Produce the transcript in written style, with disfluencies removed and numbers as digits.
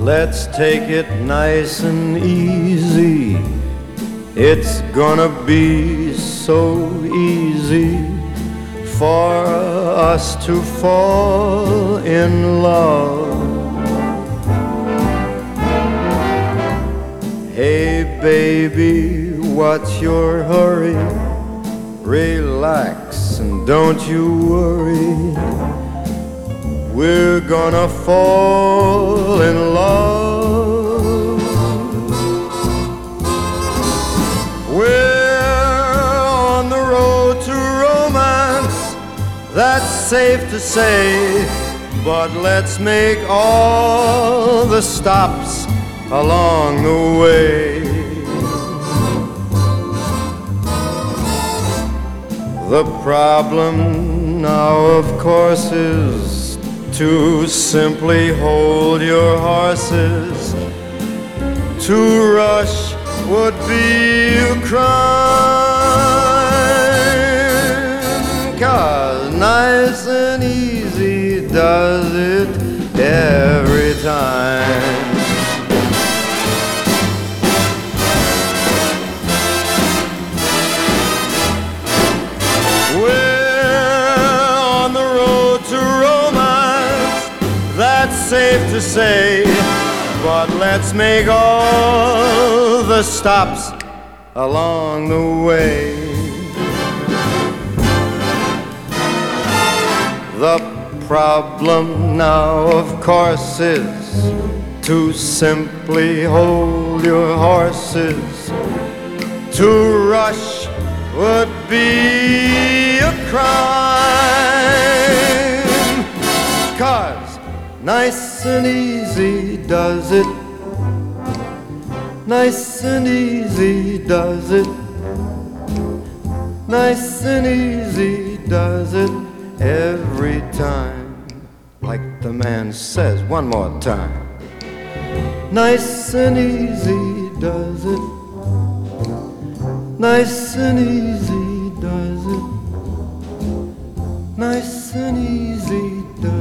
Let's take it nice and easy. It's gonna be so easy for us to fall in love. Hey baby, what's your hurry? Relax and don't you worry. We're gonna fall in love. We're on the road to romance, that's safe to say. But let's make all the stops along the way. The problem now, of course, is to simply hold your horses. To rush would be a crime, 'cause nice and easy does it every time. Safe to say, but let's make all the stops along the way. The problem now, of course, is to simply hold your horses. To rush would be a crime, 'cause nice and easy does it. Nice and easy does it. Nice and easy does it every time. Like the man says, one more time. Nice and easy does it. Nice and easy does it. Nice and easy does it.